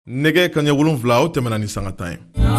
Nege kanya wolonfila o tɛmɛna ni sanga tan ye.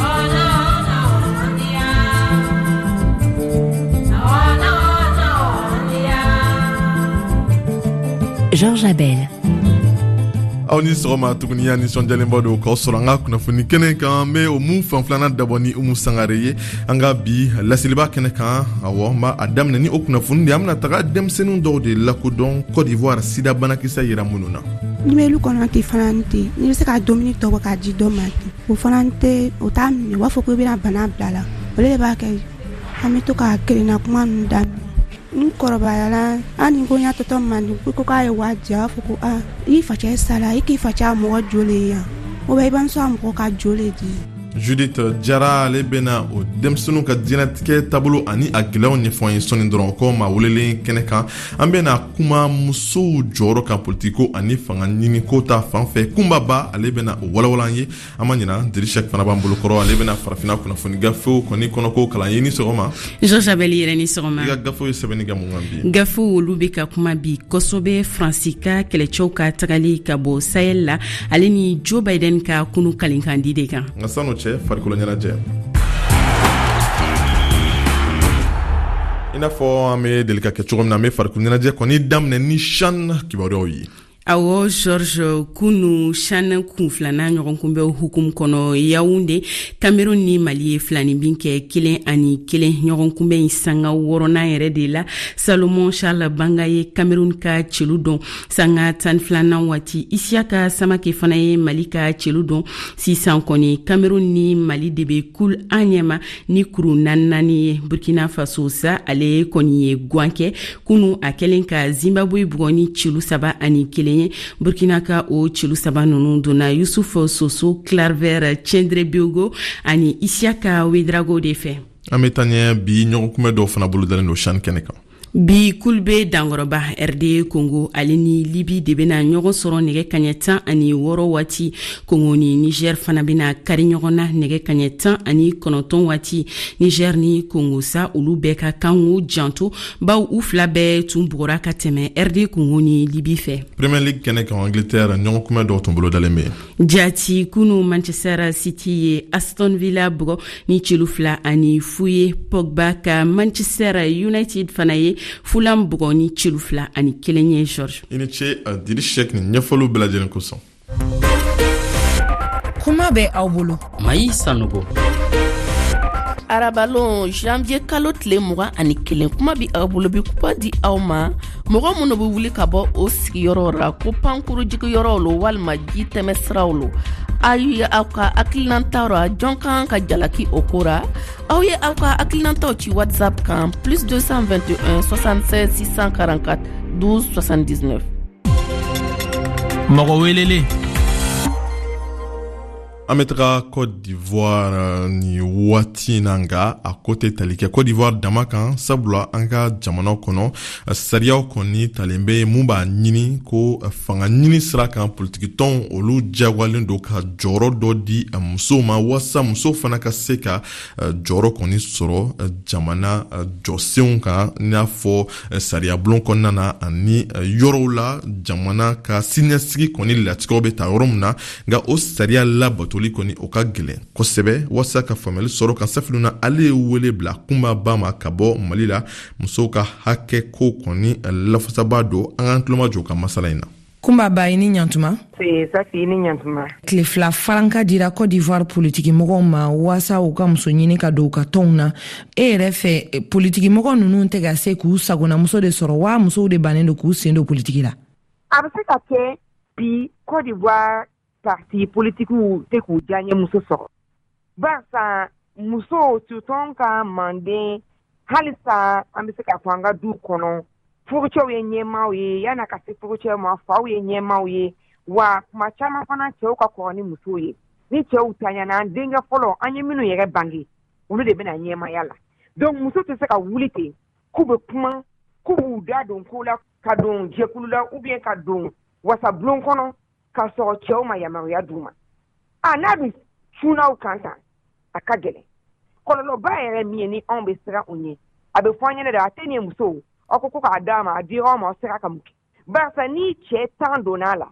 Georges Abel. Aw ni sɔgɔma tuguni ya nisɔndiyalenba don k'aw sɔrɔ an ka kunnafoni kɛnɛ kan n bɛ o mun fan filanan dabɔ ni Umu Sangare ye an ka bi laseliba kɛnɛ kan awɔ n b'a daminɛ ni o kunnafoni de an bɛna taga denmisɛnnin dɔw de lakodɔn Côte d'Ivoire sida banakisɛ yera minnu na. Nimelu kɔnɔ tɛ fana tɛ ni bɛ se ka dumuni tɔbɔ k'a di dɔ ma o fana tɛ o t'a minɛ u b'a fɔ ko i bɛna bana bila la o de b'a kɛ an bɛ to ka kelenna kuma ninnu daminɛ n kɔrɔbayala an ni ko n y'a tɔtɔ mandi ko k'a ye wajibi a b'a fɔ ko i facɛ sala i k'i facɛ mɔgɔ joli yan o bɛ i b'a sɔn a mɔgɔ ka joli di. Judith Jara ale bɛna o denmisɛnninw ka diɲɛnatigɛ taabolo ani a gɛlɛyaw ɲɛfɔ an ye sɔnni dɔrɔn ko maa welelen kɛnɛ kan an bɛna kuma musow jɔyɔrɔ kan politiko ani fanga ɲini ko ta fan fɛ Kunbaba ale bɛna o walawala an ye an ma ɲina Dirishek fana b'an bolokɔrɔ ale bɛna farafina kunnafoni gafew kɔni kɔnɔ ko kalan ye ni sɔgɔma. Georges Abel yɛrɛ ni sɔgɔma. I ka gafew ye sɛbɛnni kɛ mun kan bi? Gafew olu bɛ ka kuma bi kosɛbɛ Faransi ka kɛlɛcɛw ka tagali ka bɔ Sahel la ale ni Joe Biden ka kunu kalinkandi de kan. Nka sanu cɛ farikolo ɲɛnajɛ. I n'a fɔ an bɛ deli ka kɛ cogo min na an bɛ farikolo ɲɛnajɛ kɔni daminɛ ni CHAN kibaruyaw ye. Awɔ Georges kunu CHAN kun filanan ɲɔgɔn kunbɛn hukumu kɔnɔ Yaoundé Cameroun ni Mali ye filani bin kɛ 1-1 ɲɔgɔn kunbɛn sanga 6nan yɛrɛ de la Salomon Charles Banga ye Cameroun ka celu don sanga 12nan waati Isiaka Samake fana ye Mali ka celu don sisan kɔni Cameroun ni Mali de bɛ kul an ɲɛma ni kuru 4 ye Burkina Faso sa ale kɔni ye guan kɛ kunu a kɛlen ka Zimbabwe bugɔ ni celu 7-1 Burkina ka o celu 3 ninnu donna Youssouf Soso Claver Cendre Biogo ani Isiaka Wedrago de fɛ. An bɛ taa ɲɛ bi ɲɔgɔn kunbɛn dɔw fana bolo dalen don CHAN kɛnɛ kan. Bi kulbe dangoroba RD Congo ale ni Libi de bena ɲɔgɔn sɔrɔ nɛgɛ kaɲɛ 16 waati Congo ni Niger fana bena kari ɲɔgɔn na nɛgɛ kaɲɛ 19 waati Niger ni Congo sa olu bɛɛ ka kango janto baw u fila bɛɛ tun bugɔra ka tɛmɛ RD Congo ni Libi fɛ. Premier League kɛnɛ kan Angleterre ɲɔgɔn kunbɛn dɔw tun bolo dalen bɛ. Jati kunu Manchester City ye Aston Villa bugɔ ni celu 2 ani Fuye Pogba ka Manchester United fana ye Fulham bugɔ ni celu 2 ani 1 ye Georges. I ni ce Dirishek ni ɲɛfɔliw bɛɛ lajɛlen kosɔn. Kuma bɛ aw bolo. Mayi Sanogo. Arabalon janvier kalo tile 21 kuma bi aw bolo bi kupa di aw ma mɔgɔ minnu bɛ wuli ka bɔ o sigiyɔrɔ la ko pankuru jigiyɔrɔw lo walima ji tɛmɛ siraw lo ayi aw ka akilinantaw ra jɔn kan ka jalaki o kora aw ye aw ka akilinantaw ci WhatsApp kan plus 221 76 644 12 79. Mɔgɔ welele. An bɛ taga Côte d'Ivoire ni waati na nga a côté tali kɛ Côte d'Ivoire dama kan sabula an ka jamanaw kɔnɔ sariyaw kɔni talen bɛ mun b'a ɲini ko fanga ɲini sira kan politikitɔnw olu jagoyalen don ka jɔyɔrɔ dɔ di musow ma walasa musow fana ka se ka jɔyɔrɔ kɔni sɔrɔ jamana jɔsenw kan i n'a fɔ sariyabulon kɔnɔna na ani yɔrɔw la jamana ka siniɲɛsigi kɔni latigɛw bɛ ta yɔrɔ min na nka o sariya labatoli kɔni o ka gɛlɛn kosɛbɛ walasa ka faamuyali sɔrɔ kan safilu na ale ye wele bila Kunbaba ma ka bɔ Mali la musow ka hakɛ ko kɔni lafasaba don an ka tulomajɔ ka masala in na. Kunbaba i ni ɲantuma. Safi i ni ɲantuma. Tile 2 faranka dira Côte d'Ivoire politigimɔgɔw ma walasa u ka muso ɲini ka don u ka tɔnw na e yɛrɛ fɛ politigimɔgɔ ninnu tɛ ka se k'u sagonamuso de sɔrɔ wa musow de bannen don k'u sen don politiki la. A bɛ se ka kɛ bi Côte d'Ivoire parti politikiw tɛ k'u diyaɲɛ muso sɔrɔ barisa muso tutɔn ka manden halisa an bɛ se ka fɔ an ka du kɔnɔ furucɛw ye ɲɛmaaw ye yan'a ka se furucɛw ma faw ye ɲɛmaaw ye wa kuma caman fana cɛw ka kɔrɔ ni musow ye ni cɛw taɲana an denkɛ fɔlɔ an ye minnu yɛrɛ bange olu de bɛna ɲɛmaaya la donc muso tɛ se ka wuli ten k'u bɛ kuma k'u b'u da don ko la ka don jɛkulu la ou bien ka don wasabulon kɔnɔ ka sɔrɔ cɛw ma yamaruya d'u ma n'a bɛ funaw kan tan a ka gɛlɛn kɔlɔlɔba yɛrɛ min ye ni anw bɛ siran u ɲɛ a bɛ fɔ an ɲɛna de a tɛ nin ye musow aw ko k'a d'a ma a dira aw ma aw sera ka mun kɛ barisa ni cɛ tan donna a la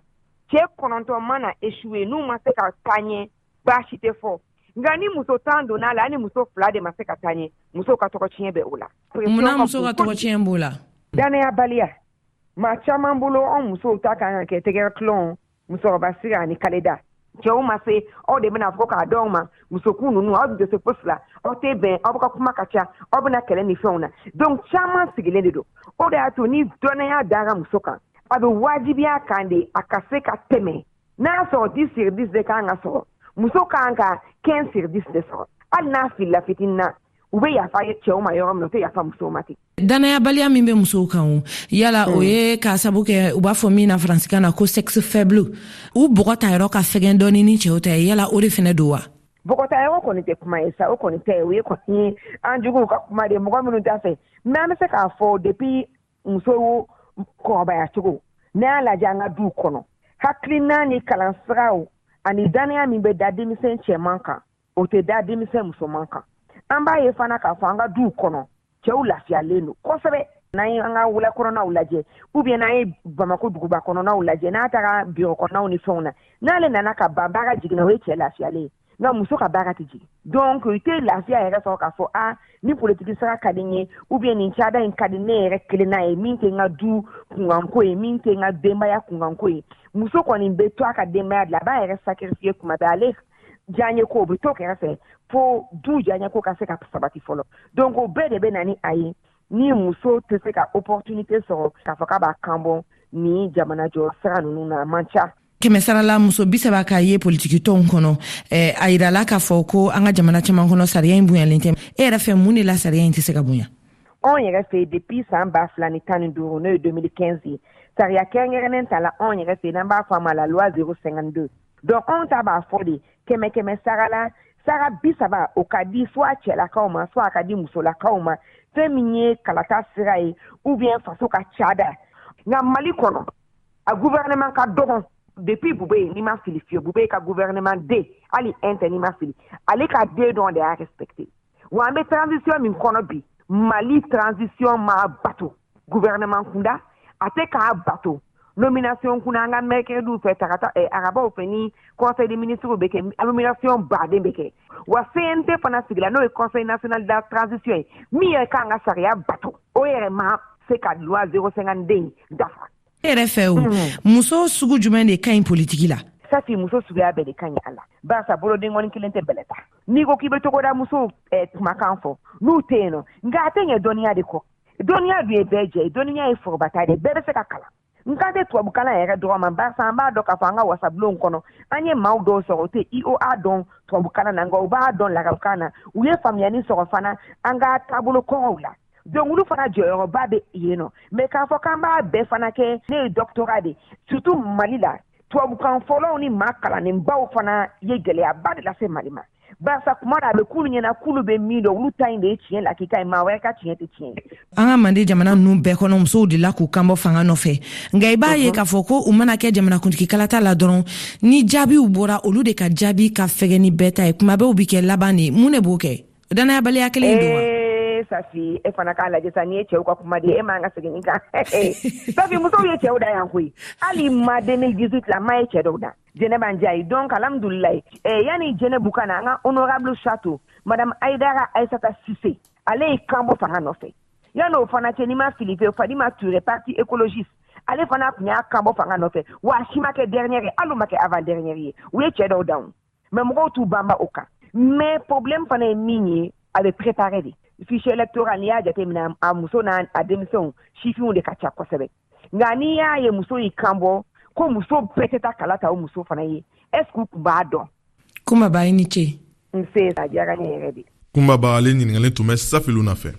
cɛ 9 mana échoué n'u ma se ka taɲɛ baasi tɛ fɔ nka ni muso 10 donna la ni muso 2 de ma se ka taɲɛ muso ka tɔgɔ tiɲɛ bɛ o la. Munna muso ka tɔgɔ tiɲɛ b'o la? Danayabaliya maa caman bolo anw musow ta kan ka kɛ tɛgɛ kilɔn musokɔrɔba Sira ani Kaleda cɛw ma se aw de bɛna fɔ k'a dɔn ma musokun ninnu aw de se fosi la aw tɛ bɛn aw ka kuma ka ca aw bɛna kɛlɛ ni fɛnw na donc caman sigilen de don o de y'a to ni dɔnnaya dara muso kan a bɛ wajibiya kan de a ka se ka tɛmɛ n'a y'a sɔrɔ 10/10 de kan ka sɔrɔ muso kan ka 15/10 de sɔrɔ hali n'a filila fitinin na u bɛ yafa cɛw ma yɔrɔ min u tɛ yafa musow ma ten. Danayabaliya min bɛ musow kan o yala o ye k'a sabu kɛ u b'a fɔ min na faransikan na ko sexe faible u bɔgɔ ta yɔrɔ ka fɛgɛn dɔɔni ni cɛw ta ye yala o de fɛnɛ don wa? Bɔgɔ ta yɔrɔ kɔni tɛ kuma ye sa o kɔni tɛ o ye kɔni an juguw ka kuma de mɔgɔ minnu t'a fɛ mais an bɛ se k'a fɔ depuis muso kɔrɔbaya cogo n'a y'a lajɛ an ka duw kɔnɔ hakilina ni kalansiraw ani danaya min bɛ da denmisɛn cɛman kan o tɛ da denmisɛn musoman kan. An b'a ye fana k'a fɔ an ka duw kɔnɔ cɛw lafiyalen don kosɛbɛ n'an ye an ka wula kɔnɔnaw lajɛ ou bien n'an ye Bamako duguba kɔnɔnaw lajɛ n'a taara bureau kɔnɔnaw ni fɛnw na n'ale nana ka ban baara jiginna o ye cɛ lafiyalen ye nka muso ka baara tɛ jigin donc i tɛ lafiya yɛrɛ sɔrɔ k'a fɔ ni politiki sira ka di n ye ou bien nin cada in ka di ne yɛrɛ kelenna ye min tɛ n ka du kunkanko ye min tɛ n ka denbaya kunkanko ye muso kɔni bɛ to a ka denbaya de la a b'a yɛrɛ sacrifier kuma bɛɛ ale diyaɲɛ ko o bɛ to kɛrɛfɛ fo du diyaɲɛ ko ka se ka sabati fɔlɔ donc o bɛɛ de bɛ na ni a ye ni muso tɛ se ka opportunité sɔrɔ k'a fɔ k'a b'a kan bɔ ni jamana jɔ sira ninnu na a man ca. Kɛmɛsarala muso 30 k'a ye politiki tɔnw kɔnɔ a yirala k'a fɔ ko an ka jamana caman kɔnɔ sariya in bonyalen tɛ e yɛrɛ fɛ mun de la sariya in tɛ se ka bonya? Anw yɛrɛ fɛ depuis san 2015 n'o ye 2015 ye sariya kɛrɛnkɛrɛnnen ta la anw yɛrɛ fɛ n'an b'a fɔ a ma la loi 052 donc anw ta b'a fɔ de kɛmɛ sara la sara 30 o ka di soit cɛlakaw ma soit a ka di musolakaw ma fɛn min ye kalata sira ye ou bien faso ka cada nka Mali kɔnɔ a gouvernement ka dɔgɔn depuis Bube ni ma fili fiye Bube ka gouvernement D hali ni ma fili ale ka D dɔn de y'a respecté wa an bɛ transition min kɔnɔ bi Mali transition ma bato gouvernement kunda a tɛ k'a bato nomination kuna an ka mercredi fɛ tagata arabaw fɛ ni conseil des ministres bɛ kɛ nomination baden bɛ kɛ wa CNT fana sigila n'o ye conseil national de la transition ye min yɛrɛ kan ka sariya bato o yɛrɛ ma se ka loi 052 dafa. E yɛrɛ fɛ o muso sugu jumɛn de ka ɲi politiki la? Safi muso suguya bɛɛ de ka ɲi a la barisa bolodenkɔni kelen tɛ bɛlɛ ta n'i ko k'i bɛ togoda muso kumakan fɔ n'u tɛ yen nɔ nka a tɛ ɲɛ dɔnniya de kɔ dɔnniya dun ye bɛɛ jɛ ye dɔnniya ye forobata de bɛɛ bɛ se ka kalan n kan tɛ tubabukalan yɛrɛ dɔrɔn ma barisa an b'a dɔn k'a fɔ an ka wasabulon kɔnɔ an ye maaw dɔw sɔrɔ o tɛ IOA dɔn tubabukalan na nka u b'a dɔn lagabukan na u ye faamuyali sɔrɔ fana an ka taabolo kɔrɔw la donc olu fana jɔyɔrɔba bɛ yen nɔ mais k'a fɔ k'an b'a bɛɛ fana kɛ ne ye doctorat de surtout Mali la tubabukan fɔlɔw ni maa kalannenbaw fana ye gɛlɛyaba de lase Mali ma barisa kuma na a bɛ k'ulu ɲɛna k'ulu bɛ min dɔn olu ta in de ye tiɲɛ lakika ye maa wɛrɛ ka tiɲɛ tɛ tiɲɛ ye. An ka Mande jamana ninnu bɛɛ kɔnɔ musow de la k'u kanbɔ fanga nɔfɛ nka i b'a ye k'a fɔ ko u mana kɛ jamanakuntigi kalata la dɔrɔn ni jaabiw bɔra olu de ka jaabi ka fɛgɛ ni bɛɛ ta ye kuma bɛɛ u bɛ kɛ laban de mun de b'o kɛ danayabaliya kelen don wa? Safi e fana k'a lajɛ sa n'i ye cɛw ka kuma de e m'an ka segin nin kan Safi musow ye cɛw da yan koyi hali ma 2018 la ma ye cɛ dɔw da Jɛnɛba Njayi donc alhamdulilayi yani Jɛnɛbu ka na an ka honorable château madame Aïdara Aïssata Cissé ale ye kanbɔ fanga nɔfɛ yani o fana cɛ n'i ma fili pe Fadima Touré parti écologiste ale fana tun y'a kanbɔ fanga nɔfɛ wa a si ma kɛ dernière ye hali o ma kɛ avant dernière ye u ye cɛ dɔw da mais mɔgɔw t'u banba o kan mais problème fana ye min ye a bɛ préparé de fichier électoral n'i y'a jateminɛ a muso n'a denmisɛnw sifinw de ka ca kosɛbɛ nka n'i y'a ye muso y'i kanbɔ ko muso bɛɛ tɛ taa kala ta o muso fana ye est ce que u tun b'a dɔn. Kumaba i ni ce. Nse a diyara n ye yɛrɛ de. Kumaba ale ɲininkalen tun bɛ Safilu nɔfɛ.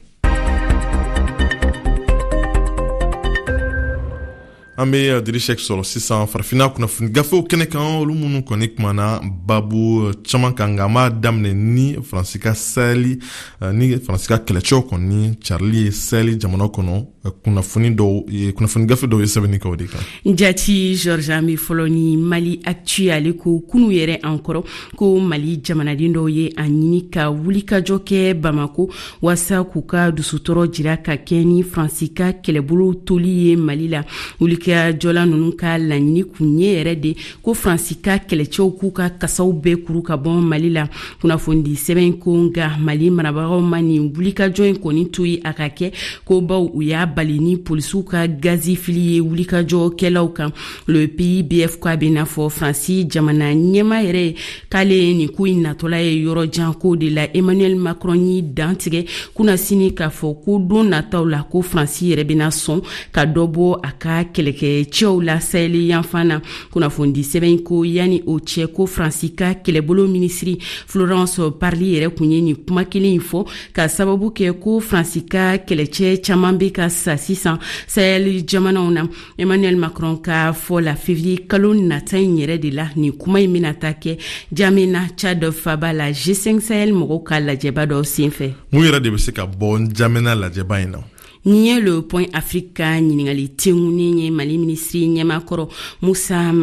An bɛ Dirishek sɔrɔ sisan farafina kunnafoni gafew kɛnɛ kan olu minnu kɔni kumana babu caman kan nka an b'a daminɛ ni Faransi ka sahɛli ni Faransi ka kɛlɛcɛw kɔni carili ye sahɛli jamana kɔnɔ kunnafoni gafe dɔw ye sɛbɛnni kɛ o de kan. Jati Georges an bɛ fɔlɔ ni Mali Actu ale ko kunu yɛrɛ an kɔrɔ ko Mali jamanaden dɔw ye a ɲini ka wulikajɔ kɛ Bamako walasa k'u ka dusutɔrɔ jira ka kɛ ni Faransi ka kɛlɛbolo toli ye Mali la wulikɛ wulika jɔla nunu ka laɲini kun ye yɛrɛ de ko Faransi ka kɛlɛcɛw k'u ka kasaw bɛɛ kuru ka bɔ Mali la. Kunnafoni sɛbɛn ko nga Mali marabagaw ma nin wulikajɔ in kɔni to ye a ka kɛ ko baw u y'a bali ni polisiw ka gazi fili ye wulikajɔkɛlaw kan. Le PIBF ko a bɛ n'a fɔ Faransi jamana ɲɛma yɛrɛ k'ale nin ko in natɔla ye yɔrɔ jan ko de la. Emmanuel Macron yi dantigɛ kuna sini k'a fɔ ko don nataw la ko Faransi yɛrɛ bɛna sɔn ka dɔ bɔ a ka kɛlɛkɛcɛw la Sahel yanfan na. Kunnafoni sɛbɛn ko yani o cɛ ko Faransi ka kɛlɛbolo minisiri Florence Parly yɛrɛ kun ye nin kuma kelen in fɔ ka sababu kɛ ko Faransi ka kɛlɛcɛ caman bɛ ka sa sisan Sahel jamanaw na. Emmanuel Macron ka fɔ la février kalo nata in yɛrɛ de la nin kuma in bɛna ta kɛ Jamena Tchad Faba la G5 Sahel mɔgɔw ka lajɛba dɔ senfɛ. Mun yɛrɛ de bɛ se ka bɔ Jamena lajɛba in na? Ni ye le point Afrique ɲiningali tengunen ye Mali ministri ɲɛmakɔrɔ Musa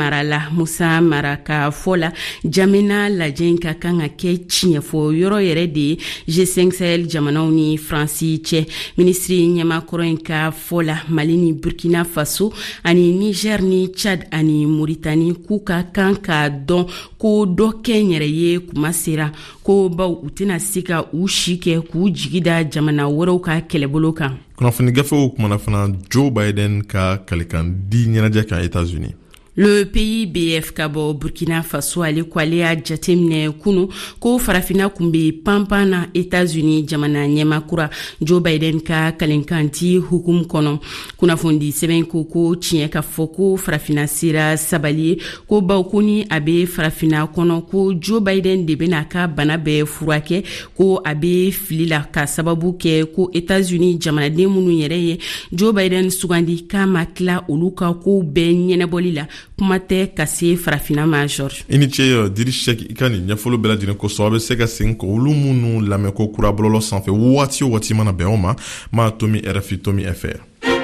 Mara ka fɔ la Jamena lajɛ in ka kan ka kɛ tiɲɛfɔ yɔrɔ yɛrɛ de ye G5 Sahel jamanaw ni Faransi cɛ. Ministri ɲɛmakɔrɔ in ka fɔ la Mali ni Burkina Faso ani Niger ni Tchad ani Mauritanie k'u ka kan ka dɔn ko dɔ kɛ n yɛrɛ ye kuma sera ko baw u tɛna se ka u si kɛ k'u jigi da jamana wɛrɛw ka kɛlɛbolo kan. Kunnafoni gafew kumana fana Joe Biden ka kalikan di ɲɛnajɛ kan États-Unis. Le PIBF ka bɔ Burkina Faso ale ko ale y'a jateminɛ kunu ko farafina kun bɛ panpan na États-Unis jamana ɲɛmakura Joe Biden ka kalenkan di hukum kɔnɔ. Kunnafoni sɛbɛn ko tiɲɛ ka fɔ ko farafina sera sabali ye ko baw ko ni a bɛ farafina kɔnɔ ko Joe Biden de bɛna ka bana bɛɛ furakɛ ko a bɛ fili la ka sababu kɛ ko États-Unis jamanaden minnu yɛrɛ ye Joe Biden sugandi k'a ma tila olu ka ko bɛɛ ɲɛnabɔli la. Kuma tɛ ka se farafina ma George. I ni ce Diri Sek i ka nin ɲɛfɔli bɛɛ lajɛlen kosɔn a bɛ se ka segin ko olu minnu lamɛn ko kura bɔlɔlɔ sanfɛ waati o waati mana bɛn o ma maa Tomi RFI Tomi FR.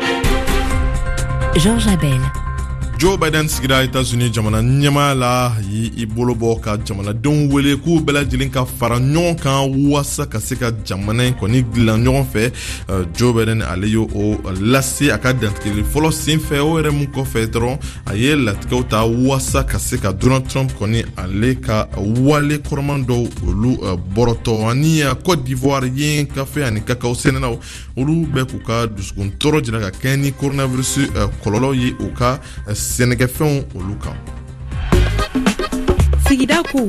Georges Abel. Joe Biden sigira États-Unis jamana ɲɛmaa la i bolo bɔ ka jamanadenw wele k'u bɛɛ lajɛlen ka fara ɲɔgɔn kan waasa ka se ka jamana in kɔni dilan ɲɔgɔn fɛ. Joe Biden ale y'o lase a ka dantigɛli fɔlɔ senfɛ o yɛrɛ mun kɔfɛ dɔrɔn a ye latigɛw ta waasa ka se ka Donald Trump kɔni ale ka wale kɔrɔman dɔw olu bɔrɔtɔ ani Côte d'Ivoire yen kafe ani kakao sɛnɛnaw olu bɛɛ k'u ka dusukun tɔɔrɔ jira ka kɛɲɛ ni coronavirus kɔlɔlɔ ye u ka sɛnɛkɛfɛnw olu kan. Sigida ko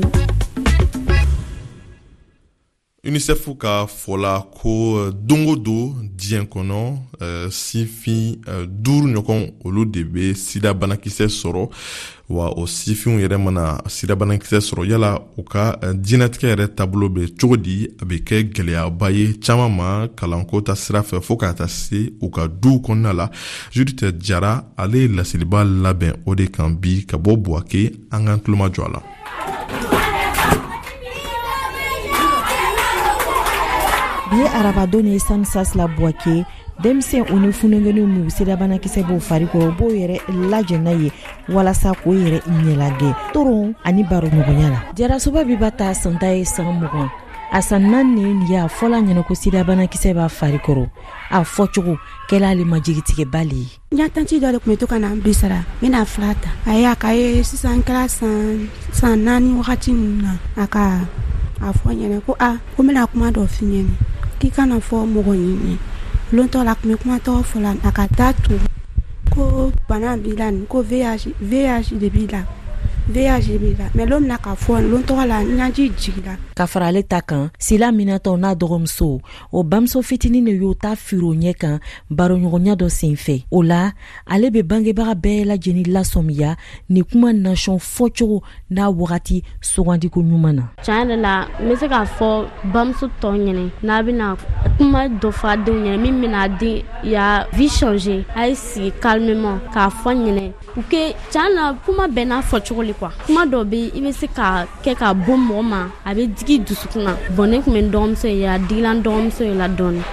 UNICEF ka fɔla ko dongo do diɲɛ kɔnɔ sifin 5 ɲɔgɔn olu de bɛ sida banakisɛ sɔrɔ wa o sifinw yɛrɛ mana sida banakisɛ sɔrɔ yala u ka diɲɛnatigɛ yɛrɛ taabolo bɛ cogo di a bɛ kɛ gɛlɛyaba ye caman ma kalanko ta sira fɛ fo ka taa se u ka duw kɔnɔna la. Judith Jara ale ye laseliba labɛn o de kan bi ka bɔ Buwake an k'an tulomajɔ a la. Bi arabadon ye samsas la Buwake denmisɛn o ni funengɛnw mu sida banakisɛ b'o farikɔrɔ b'o yɛrɛ lajɛna ye walasa k'o yɛrɛ ɲɛlagɛ toron ani baro ɲɔgɔnya la. Jarasoba bi ba ta santa ye san 20 a san 4 y'a fɔla ɲɛna ko sida banakisɛ b'a farikɔrɔ a fɔcogo kɛla ale ma jigitigɛ bali. N tanti dɔ de kun bɛ to ka na n bisara n bɛna fila ta a y'a ka ye sisan kɛra san 4 wagati ninnu na a ka a fɔ ɲɛna ko ko n bɛna kuma dɔ f'i ɲɛna k'i kana fɔ mɔgɔ ɲini lontɔ la kun bɛ kuma tɔgɔ fɔ la a ka taa to ko bana b'i la nin ko VIH de b'i la VIH b'i la mais l'homme n'a k'a fɔ lontɔgɔ la ɲaji jigila. Ka fara ale ta kan Sila Minatɔ n'a dɔgɔmuso o bamuso fitinin de y'o ta firo ɲɛ kan baroɲɔgɔnya dɔ senfɛ o la ale bɛ bangebaga bɛɛ lajɛlen lasɔmiya ni kuma nation fɔcogo n'a wagati sugandiko ɲuman na. Tiɲɛ yɛrɛ la n bɛ se k'a fɔ bamuso tɔ ɲɛna n'a bɛna kuma dɔ fɔ a denw ɲɛna min bɛna den ya vie changer a ye sigi calmement k'a fɔ ɲɛna u que tiɲɛ la kuma bɛɛ n'a fɔcogo le quoi kuma dɔ bɛ i bɛ se ka kɛ ka bon mɔgɔ ma a bɛ digi dusukun na bon ne kun bɛ n dɔgɔmuso ye a digilan dɔgɔmuso ye la dɔɔni.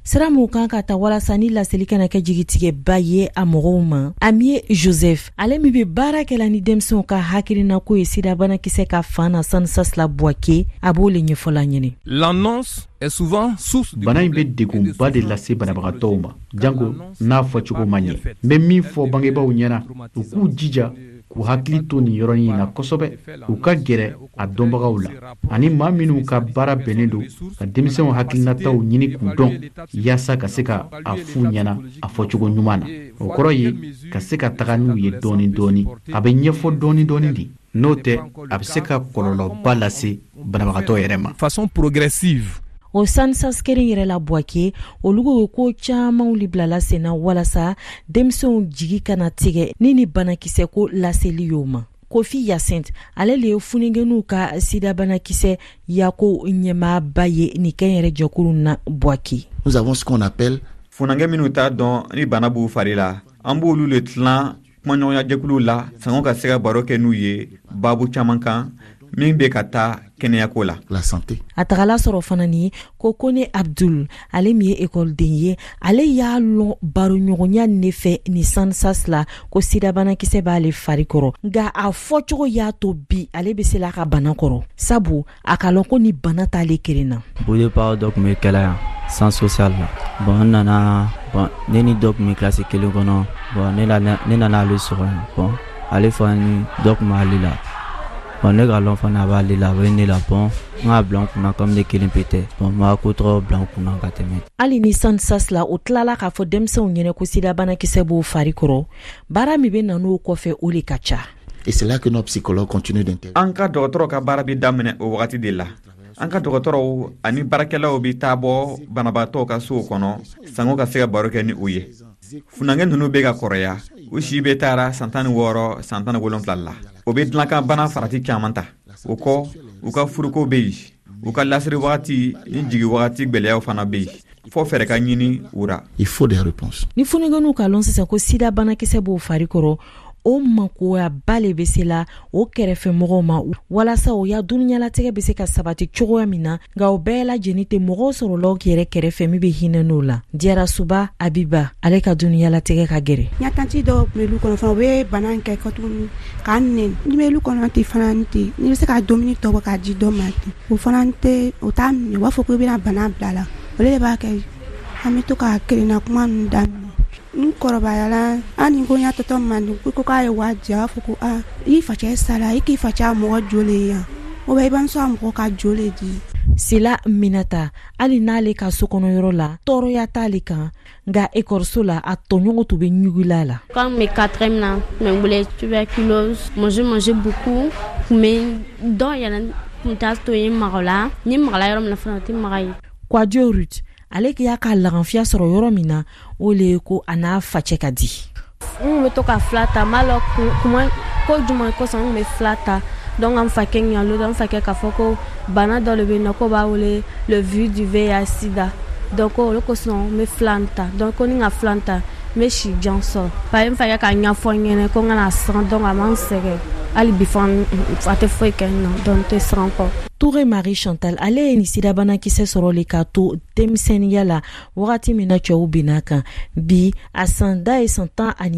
sira mun kan ka ta walasa ni laseli kana kɛ jigitigɛba ye a mɔgɔw ma Amie Joseph ale min bɛ baara kɛla ni denmisɛnw ka hakilina ko ye sida banakisɛ ka fan na Sansas la Buake a b'o le ɲɛfɔla ɲini. L'annonce est souvent source de bana in bɛ degunba de lase banabagatɔw ma jango n'a fɔcogo man ɲɛ n bɛ min fɔ bangebaaw ɲɛna u k'u jija k'u hakili to nin yɔrɔnin na kosɛbɛ u ka gɛrɛ a dɔnbagaw la ani maa minnu ka baara bɛnnen don ka denmisɛnw hakilinataw ɲini k'u dɔn yaasa ka se ka a f'u ɲɛna a fɔcogo ɲuman na o kɔrɔ ye ka se ka taga n'u ye dɔɔni dɔɔni a bɛ ɲɛfɔ dɔɔni dɔɔni di n'o tɛ a bɛ se ka kɔlɔlɔba lase banabagatɔ yɛrɛ ma façon progressive. O Sansas keren yɛrɛ la Buake olugu ye ko camanw libilala senna walasa denmisɛnw jigi kana tigɛ ni banakisɛ ko laseli y'o ma. Kofi Yacinthe ale le ye funingɛnuw ka sida banakisɛ yako ɲɛmaaba ye ni kɛn yɛrɛ jɛkulu na Buake. Nous avons ce qu'on appelle funangɛ minnu t'a dɔn ni bana b'u fari la an b'olu le tilan kumaɲɔgɔnya jɛkuluw la sango ka se ka baro kɛ n'u ye baabu caman kan min bɛ ka taa kɛnɛyako la la santé. A tagala sɔrɔ fana ni ko Kone Abdul ale min ye écoleden ye ale y'a lɔn baroɲɔgɔnya ne fɛ ni Sansas la ko sida banakisɛ b'ale fari kɔrɔ nka a fɔcogo y'a to bi ale bɛ se la ka bana kɔrɔ sabu a ka lɔn ko ni bana t'ale kelen na. Boulepards dɔ tun bɛ kɛlɛ yan sans social la bon n nana bon ne ni dɔ tun bɛ classe kelen kɔnɔ bon ne nana ale sɔrɔ bon ale fana ni dɔ tun b'ale la. Bon, ne ka lɔn fana b'ale la bɛ ne la bon n ka bila n kunna comme ne kelen pe tɛ bon n b'a ko tɔgɔ bila n kunna ka tɛmɛ. Hali ni Sansas la o tilala k'a fɔ denmisɛnw ɲɛna ko sida banakisɛ b'o fari kɔrɔ baara min bɛ na n'o kɔfɛ o de ka ca. Et c'est là que nos psychologues continuent d'intervenir. An ka dɔgɔtɔrɔ ka baara bɛ daminɛ o wagati de la. An ka dɔgɔtɔrɔw ani baarakɛlaw bɛ taa bɔ banabaatɔw ka sow kɔnɔ sango ka se ka baro kɛ ni u ye. Funangɛ ninnu bɛ ka kɔrɔya u si bɛ taara san 16 san 17 la. O bɛ dilankan bana farati caman ta o kɔ u ka furuko bɛ yen u ka lasiri wagati ni jigi wagati gwɛlɛyaw fana bɛ yen fɔ fɛrɛ ka ɲini u ra. Il faut des réponses. Ni funigɛnuw ka lɔn sisan ko sida banakisɛ b'o fari kɔrɔ o makoya bale bɛ se la o kɛrɛfɛ mɔgɔw ma walasa o ya dunuɲalatigɛ bɛ se ka sabati cogoya min na nka o bɛɛ lajɛlen tɛ mɔgɔw sɔrɔlaw yɛrɛ kɛrɛfɛ min bɛ hinɛ n'o la. Diyara Suba Abiba ale ka dunuɲalatigɛ ka gɛrɛ. Ɲatanti dɔw tun bɛ lu kɔnɔ fana o bɛ bana in kɛ tuguni k'a nɛni ni bɛ lu kɔnɔ ten fana tɛ ni bɛ se ka dumuni tɔ bɔ k'a di dɔ ma ten o fana tɛ o t'a minɛ u b'a fɔ ko i bɛna bana bila la o de b'a kɛ an bɛ to ka kelenna kuma ninnu daminɛ. N kɔrɔbayala an ni ko n y'a tɔtɔ mandi ko k'a ye waati a b'a fɔ ko i facɛ sara i k'i facɛ a mɔgɔ jole yan o bɛ i b'an sɔn a mɔgɔ ka jole di. Sila Minata hali n'ale ka sokɔnɔyɔrɔ la tɔɔrɔya t'ale kan nka ekɔliso la a tɔɲɔgɔn tun bɛ ɲugula la. Quand mes 4e là, me voulais tuberculose, manger beaucoup, mais dɔw yɛrɛ tun t'a to yen mɔgɔ la ni mɔgɔla yɔrɔ min na fana o tɛ mɔgɔ ye. Kwadio Ruth ale y'a ka laganfiya sɔrɔ yɔrɔ min na o le ye ko a n'a facɛ ka di. N bɛ to ka fila ta m'a lɔ kuma ko jumɛn kosɔn n bɛ fila ta donc an fakɛ ɲalo an fakɛ k'a fɔ ko bana dɔ de bɛ yen nɔ ko b'a wele le virus du VIH sida donc olu kosɔn n bɛ fila ta donc ko ni ka fila ta n bɛ si jan sɔrɔ pa n fakɛ ka ɲɛfɔ n ɲɛna ko n kana siran donc a man sɛgɛn hali bi fɔ a tɛ foyi kɛ n na donc n tɛ siran kɔ. Touré Marie Chantal ale ye ni sida banakisɛ sɔrɔli k'a to denmisɛnniya la wagati min na cɛw binna kan bi a san da ye san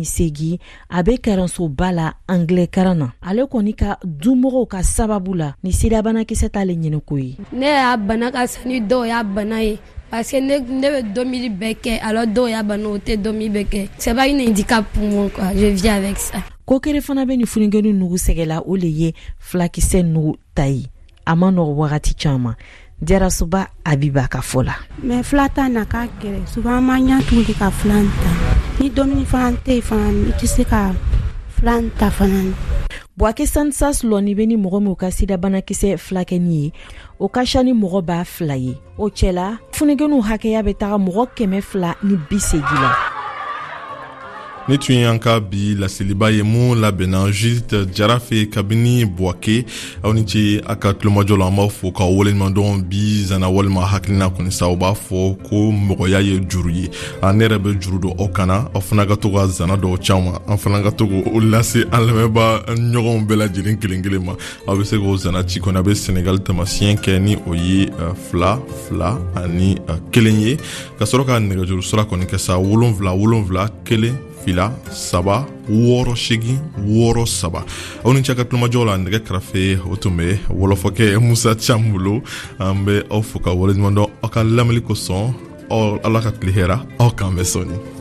18 a bɛ kalansoba la anglais kalan na ale kɔni ka dumɔgɔw ka sababu la ni sida banakisɛ t'ale ɲini ko ye. Ne y'a bana ka san ni dɔw y'a bana ye parce que ne bɛ domili bɛɛ kɛ alors dɔw y'a bana o tɛ domili bɛɛ kɛ c'est pas une handicap pour moi quoi je vis avec ça. Ko kere fana bɛ ni funigɛnu nugu sɛgɛla o le ye filakisɛ nugu ta ye. A ma nɔgɔ wagati caman. Diyara Suba Abiba ka fɔ la. Mais fila ta na ka gɛrɛ souvent an ma ɲa tugu ka fila ta ni domini fana tɛ yen fana i tɛ se ka fila ta fana. Buake Sansas lɔni bɛ ni mɔgɔ min ka sida banakisɛ filakɛni ye o ka ca ni mɔgɔ b'a 2 ye o cɛla funigɛnuw hakɛya bɛ taga mɔgɔ 280 la. ni tun y'an ka bi laseliba ye mun labɛnna juste jarafe kabini buwake aw ni ce a ka tulomajɔ la an b'a fɔ k'aw waleɲumandɔn bi zana walima hakilina kɔni sa u b'a fɔ ko mɔgɔya ye juru ye ne yɛrɛ bɛ juru don aw kana aw fana ka to ka zana dɔw caw ma an fana ka to k'o lase an lamɛnba ɲɔgɔnw bɛɛ lajɛlen kelen kelen ma aw bɛ se k'o zana ci kɔni a bɛ Senegal tamasiyɛn kɛ ni o ye 2 2 ani 1 ye ka sɔrɔ ka nɛgɛjuru sira kɔni kɛ sa 7 7 1 fila 3 6 8 6 3 aw ni cɛ ka tulomajɔ la nɛgɛ kɛrɛfɛ o tun bɛ wɔlɔfɔkɛ Musa Can bolo an bɛ aw fo ka waleɲumandɔn aw ka lamɛnni kosɔn ala ka tile hɛra aw k'an bɛ sɔnni